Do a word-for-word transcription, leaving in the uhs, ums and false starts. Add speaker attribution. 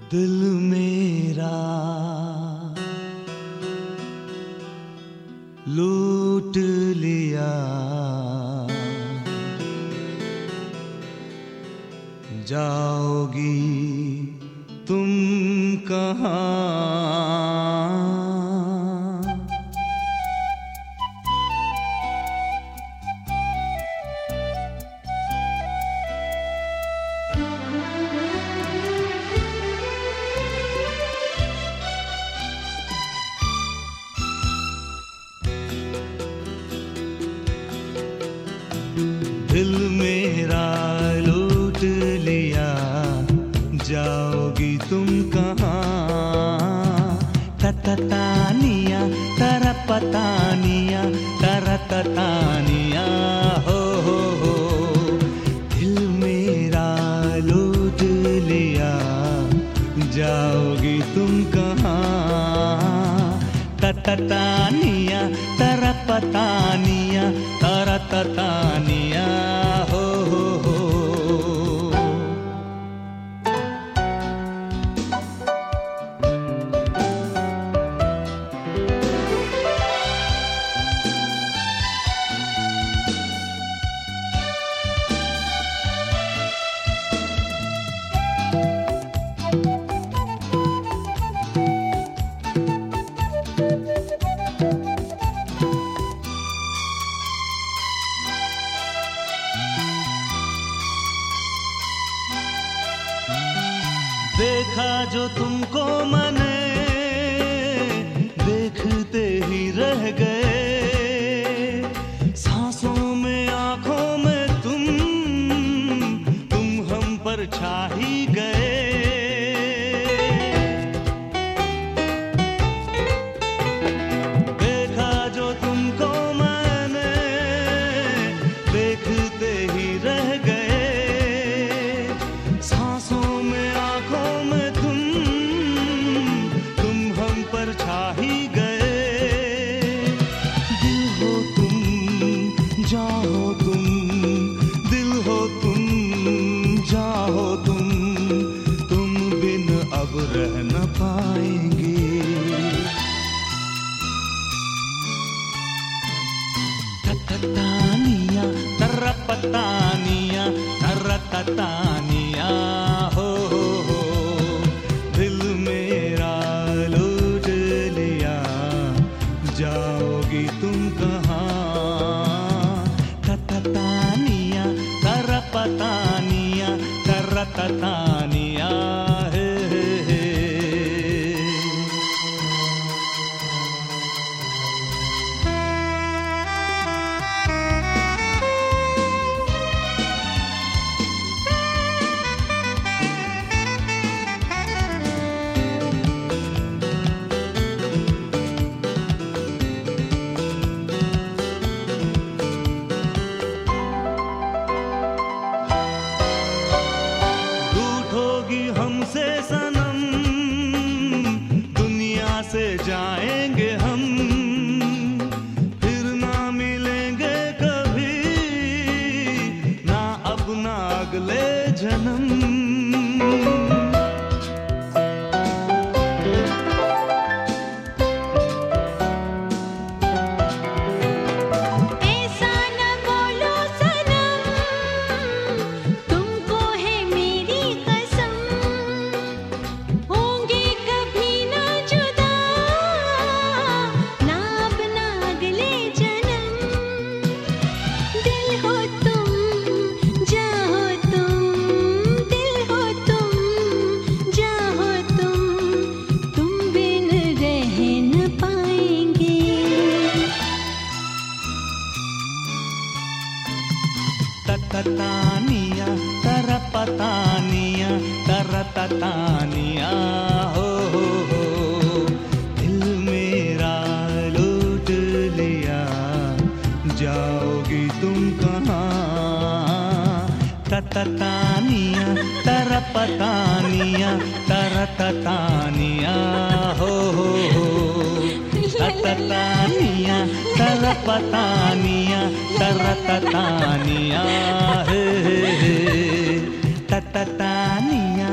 Speaker 1: दिल मेरा लूट लिया, जाओगी तुम कहाँ? दिल मेरा लूट लिया, जाओगी तुम कहाँ? तततानिया तरपतानिया तरततानिया हो हो हो। दिल मेरा लूट लिया, जाओगी तुम कहाँ? तततानिया तरपतानिया तरततानिया हो हो हो। देखा जो तुमको मैंने, देखते ही रह गए। सांसों में आंखों में तुम तुम हम पर छा ही गए। देखा जो तुमको मैंने, देखते ही रह गए। सांसों में छा ही गए। दिल हो तुम, जाओ तुम, दिल हो तुम, जाओ तुम, तुम बिन अब रह न पाएंगे। तततानिया तरपतानिया तरततानिया हो हो हो। दिल मेरा जाओगी तुम कहाँ? तततानिया तरपतानिया तरततानिया हे हे हे। हमसे सनम, दुनिया से जाएंगे हम, फिर ना मिलेंगे कभी, ना अब ना अगले जन्म। तततानिया तरपतानिया तरततानिया हो हो हो। दिल मेरा लूट लिया, जाओगी तुम कहाँ? तततानिया तरपतानिया तरततानिया हो हो हो। तततानिया तरपतानिया तरततानिया हे हे हे। तततानिया